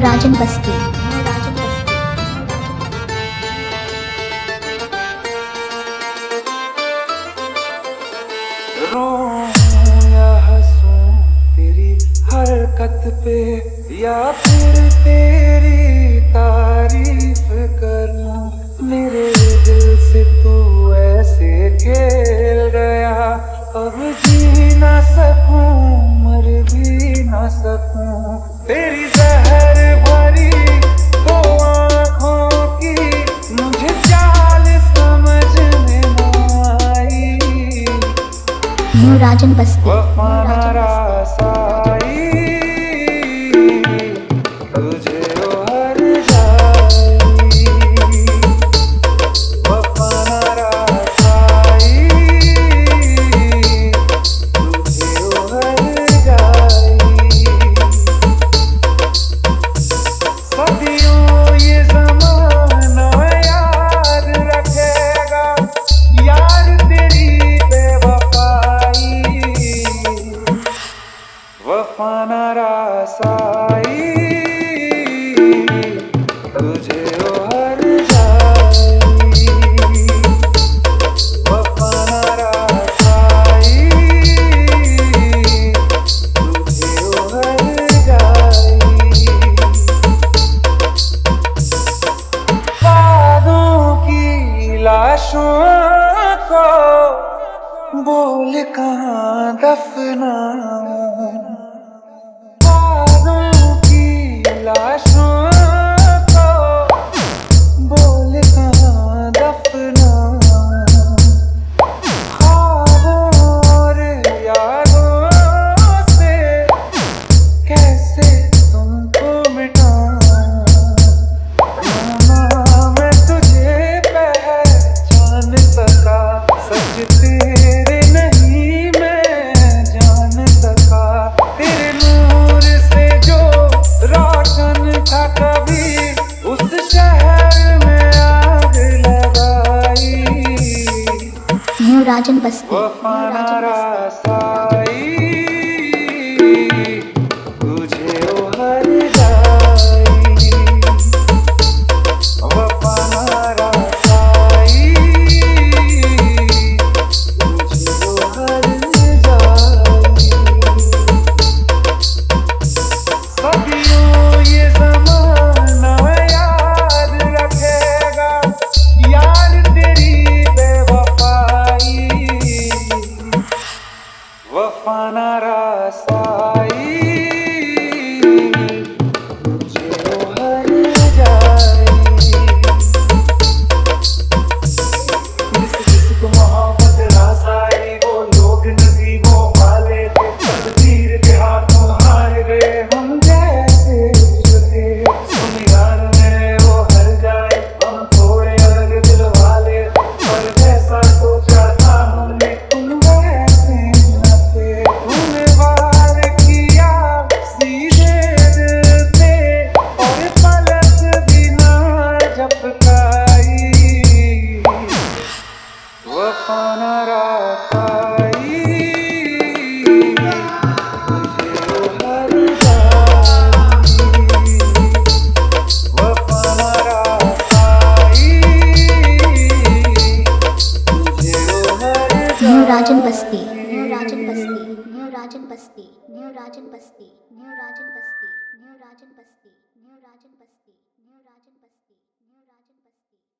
राजन बस्ती, राजन बस्ती। रोऊं या हंसूं तेरी हरकत पे, या फिर तेरी तारीफ करूं। मेरे दिल से तू ऐसे खेल गया, अब जी ना सकूं मर भी ना सकूं। तेरी जहर भरी दो आँखों की मुझे चाल समझ में ना आई। न्यू राजन बस्ती, वफा ना रासाई, तुझे ओ हर जाई। वफा ना रासाई, तुझे ओ हर जाई। सदियों ये ज़माना याद रखेगा यार तेरी बेवफाई। वफा ना रासाई, तुझे ओ हर जाई। वफा ना रासाई, तुझे ओ हर जाई। वादों की लाशों को बोल कहाँ दफनाऊं। वादों की लाशों को बोल कहाँ दफनाऊं। ख्वाबों और यादों से कैसे तुमको मिटाऊं। मैं तुझे पहचान सका, सच तेरे नहीं मैं जान सका। तेरे नूर से जो रोशन था कभी, उस शहर में आग लगाई। न्यू राजन बस्ती, वफा ना रासाई, तुझे ओ हर जाई। वफा ना रासाई, तुझे ओ हर जाई। सदियों ये ज़माना याद रखेगा यार तेरी बेवफाई। वफा ना रासाई, तुझे ओ हर जाई। जिसको मोहब्बत रासाई वो लोग नसीबों वाले थे, तकदीर के हाथों हार गए हम जैसे थे। सुन यार मेरे वो हर जाए, हम थोड़े अलग दिल वाले, पर जैसा सोचा था हमने तुम वैसे न थे। तूने वार किया सीधे दिल पे, और पलक भी ना झपकाई। वफा ना रासाई, तुझे ओ हर जाई। वफा ना रासाई, तुझे ओ हर न्यू राजन बस्ती, जाई। न्यू राजन बस्ती, न्यू राजन बस्ती, न्यू राजन बस्ती, न्यू राजन बस्ती, न्यू राजन बस्ती, न्यू राजन बस्ती, न्यू राजन बस्ती, न्यू राजन बस्ती।